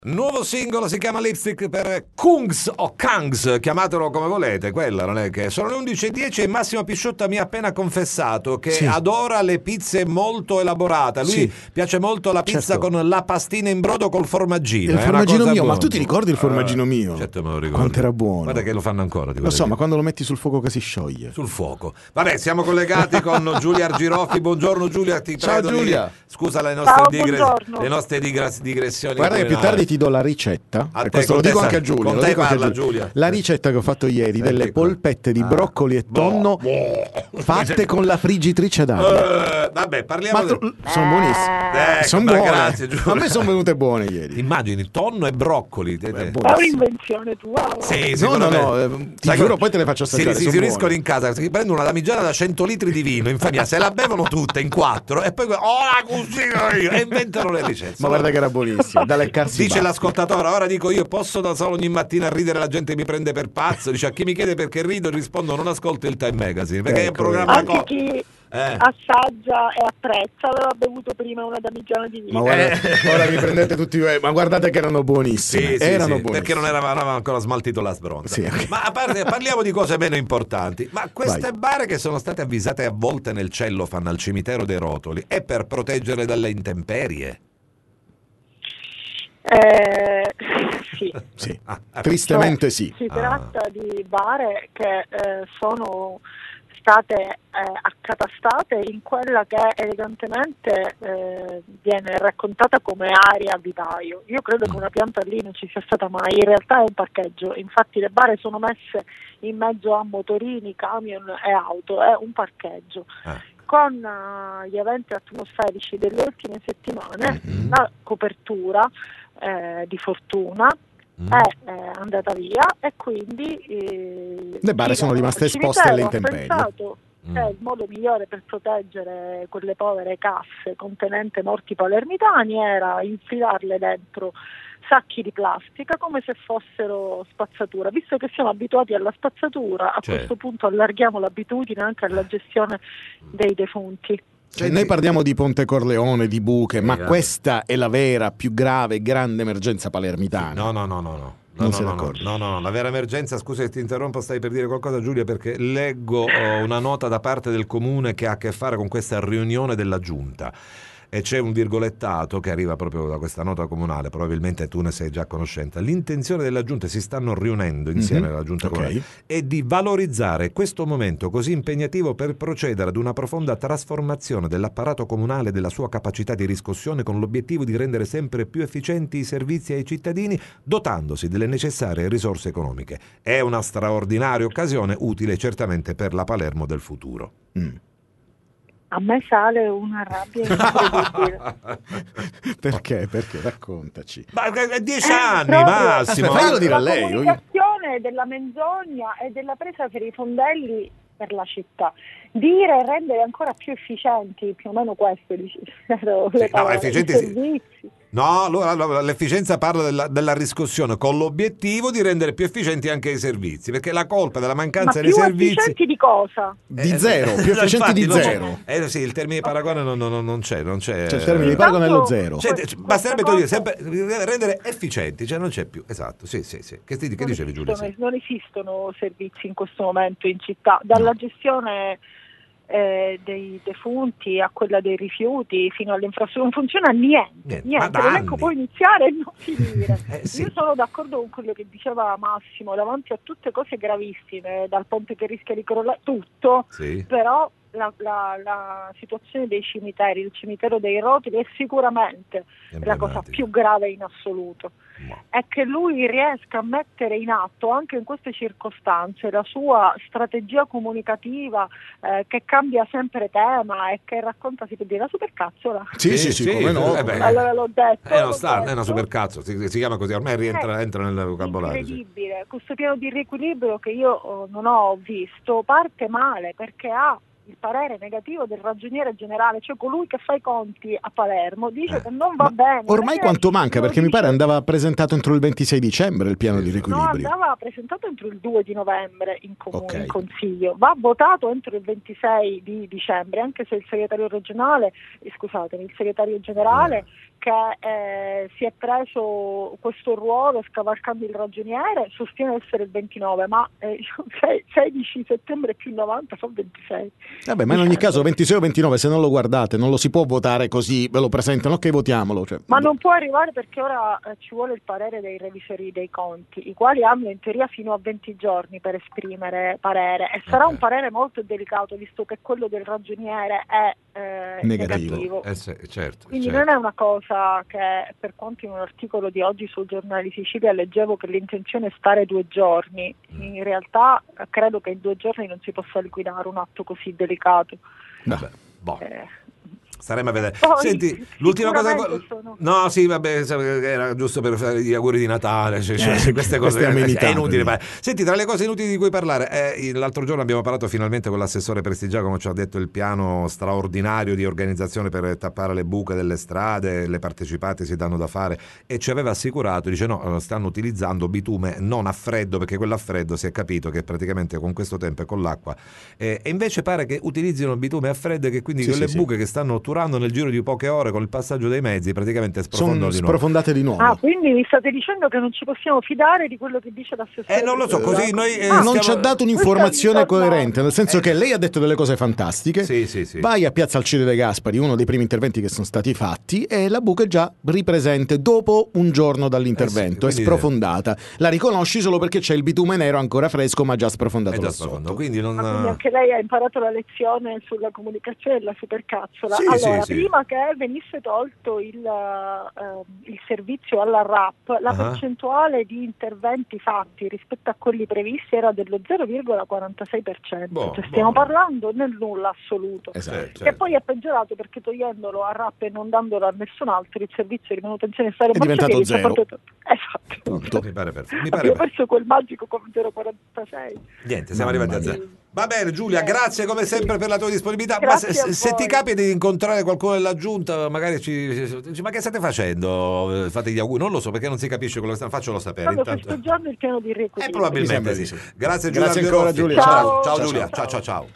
Nuovo singolo, si chiama Lipstick per Kungs o Kangs, chiamatelo come volete, quella non è che... Sono le 11:10 e Massimo Pisciotta mi ha appena confessato che adora le pizze molto elaborate. A lui piace molto la pizza con la pastina in brodo col formaggino. Il formaggino mio, buona. Ma tu ti ricordi il formaggino mio? Certo me lo ricordo. Quanto era buono. Guarda che lo fanno ancora. Lo so, ma quando lo metti sul fuoco che si scioglie. Sul fuoco. Vabbè, siamo collegati con Giulia Argiroffi. Buongiorno Giulia, ti Ciao prego Giulia. Scusa le nostre digressioni. Guarda che più tardi ti do la ricetta. Questo lo dico anche a Giulia. Con te parla Giulia. La ricetta che ho fatto ieri delle polpette di broccoli e tonno fatte con la friggitrice d'aria. Vabbè, parliamo sono buonissime. Sono buone. Grazie, Giulia. A me sono venute buone ieri. Immagini tonno e broccoli. È un'invenzione tua. Sì, no, ti giuro, poi te le faccio assaggiare. Si riuniscono in casa, si prendono una damigiana da 100 litri di vino in famiglia, se la bevono tutte in 4 e poi la cucino io e inventano le ricette. Ma guarda che era buonissima, da leccarsi. Dice l'ascoltatore, ora dico io, posso da solo ogni mattina a ridere, la gente mi prende per pazzo. Dice, a chi mi chiede perché rido rispondo non ascolto il Time Magazine, perché è un programma anche chi assaggia e apprezza aveva bevuto prima una damigiana di vino. Ma ora mi prendete tutti, ma guardate che erano buonissime. Buonissime. Perché non avevamo ancora smaltito la sbronza. Okay. Ma a parte, parliamo di cose meno importanti. Ma queste bare che sono state avvisate a volte nel cellophane al cimitero dei Rotoli è per proteggerle dalle intemperie? Sì. Tristemente sì. Si tratta di bare che sono state accatastate in quella che elegantemente viene raccontata come area vivaio. Io credo che una pianta lì non ci sia stata mai, in realtà è un parcheggio, infatti le bare sono messe in mezzo a motorini, camion e auto, è un parcheggio. Con gli eventi atmosferici delle ultime settimane la copertura di fortuna è andata via e quindi le bare sono rimaste esposte alle intemperie. È il modo migliore per proteggere quelle povere casse contenente morti palermitani era infilarle dentro sacchi di plastica come se fossero spazzatura. Visto che siamo abituati alla spazzatura, a questo punto allarghiamo l'abitudine anche alla gestione dei defunti. Noi parliamo di Ponte Corleone, di buche, ma questa è la vera, più grave e grande emergenza palermitana. No. No, la vera emergenza, scusa se ti interrompo, stai per dire qualcosa Giulia, perché leggo una nota da parte del comune che ha a che fare con questa riunione della giunta. E c'è un virgolettato che arriva proprio da questa nota comunale, probabilmente tu ne sei già conoscente. L'intenzione della giunta, si stanno riunendo insieme alla giunta comunale, è di valorizzare questo momento così impegnativo per procedere ad una profonda trasformazione dell'apparato comunale e della sua capacità di riscossione, con l'obiettivo di rendere sempre più efficienti i servizi ai cittadini, dotandosi delle necessarie risorse economiche. È una straordinaria occasione, utile certamente per la Palermo del futuro. A me sale una rabbia incredibile. Perché? Raccontaci. Ma 10 anni massimo. Faglielo dire a la lei. comunicazione della menzogna e della presa per i fondelli per la città. Dire e rendere ancora più efficienti, più o meno questo le parole, efficienti, i servizi. No, allora l'efficienza parla della riscossione con l'obiettivo di rendere più efficienti anche i servizi, perché la colpa della mancanza dei servizi... più efficienti di cosa? Di zero, più efficienti di zero. Sì, il termine di paragone non c'è. Cioè il termine di paragone è lo zero. Basterebbe togliere sempre rendere efficienti, cioè non c'è più. Esatto, sì. Che dicevi Giulia? Non esistono servizi in questo momento in città, dalla gestione dei defunti a quella dei rifiuti fino all'infrastruttura non funziona niente. L'elenco può iniziare e non finire. Io sono d'accordo con quello che diceva Massimo davanti a tutte cose gravissime, dal ponte che rischia di crollare tutto, però la situazione dei cimiteri, il cimitero dei Rotoli è sicuramente la cosa più grave in assoluto. È che lui riesca a mettere in atto anche in queste circostanze la sua strategia comunicativa che cambia sempre tema e che racconta, si può dire, la supercazzola. Sì, come no? Allora l'ho detto. È una supercazzo, si chiama così, ormai entra nel vocabolario. Incredibile, questo piano di riequilibrio che io non ho visto parte male perché ha il parere negativo del ragioniere generale, cioè colui che fa i conti a Palermo, dice che non va bene. Ormai quanto manca? Perché mi pare andava presentato entro il 26 dicembre il piano di riequilibrio. No, andava presentato entro il 2 di novembre in comune, in consiglio. Va votato entro il 26 di dicembre, anche se il segretario regionale, il segretario generale che si è preso questo ruolo scavalcando il ragioniere sostiene essere il 29, ma 16 settembre più 90 sono 26. Vabbè, ma in ogni caso 26 o 29, se non lo guardate non lo si può votare così, ve lo presentano, ok, votiamolo. Cioè. Ma non può arrivare perché ora ci vuole il parere dei revisori dei conti, i quali hanno in teoria fino a 20 giorni per esprimere parere, e sarà un parere molto delicato visto che quello del ragioniere è negativo. Certo, quindi certo. non è una cosa che, per quanto in un articolo di oggi sul Giornale di Sicilia leggevo che l'intenzione è stare 2 giorni, in realtà credo che in 2 giorni non si possa liquidare un atto così delicato. Vabbè, boh. Staremo a vedere. Poi, senti, l'ultima cosa. sono... No, sì, vabbè, era giusto per fare gli auguri di Natale. Cioè, queste cose è inutile. Senti, tra le cose inutili di cui parlare, l'altro giorno abbiamo parlato finalmente con l'assessore Prestigiacomo, ci ha detto il piano straordinario di organizzazione per tappare le buche delle strade, le partecipate si danno da fare, e ci aveva assicurato, dice no, stanno utilizzando bitume non a freddo, perché quello a freddo si è capito che praticamente con questo tempo e con l'acqua, e invece pare che utilizzino bitume a freddo, che quindi quelle buche che stanno nel giro di poche ore con il passaggio dei mezzi praticamente sono sprofondate di nuovo. Quindi mi state dicendo che non ci possiamo fidare di quello che dice l'assessore? Non lo so, così noi non ci ha dato un'informazione coerente, nel senso che lei ha detto delle cose fantastiche. Sì. Vai a Piazza Alcide De Gasperi, uno dei primi interventi che sono stati fatti, e la buca è già ripresente dopo un giorno dall'intervento, è sprofondata. La riconosci solo perché c'è il bitume nero ancora fresco ma già sprofondato là sotto. Quindi anche lei ha imparato la lezione sulla comunicazione della supercazzola. Prima che venisse tolto il servizio alla RAP, la percentuale di interventi fatti rispetto a quelli previsti era dello 0,46%, cioè stiamo parlando nel nulla assoluto. Esatto. Che poi è peggiorato perché togliendolo a RAP e non dandolo a nessun altro, il servizio di manutenzione è diventato zero. Esatto. Mi pare Abbiamo perso quel magico 0,46. Niente, siamo arrivati a zero. Va bene Giulia, grazie come sempre per la tua disponibilità. Grazie ma se ti capita di incontrare qualcuno della giunta, magari ma che state facendo? Fate gli auguri, non lo so perché non si capisce quello che stanno, faccelo sapere. Stanno festeggiando il piano di riequilibrio. Probabilmente sì. Grazie Giulia. Grazie ancora Giulia. Ciao Giulia. Ciao.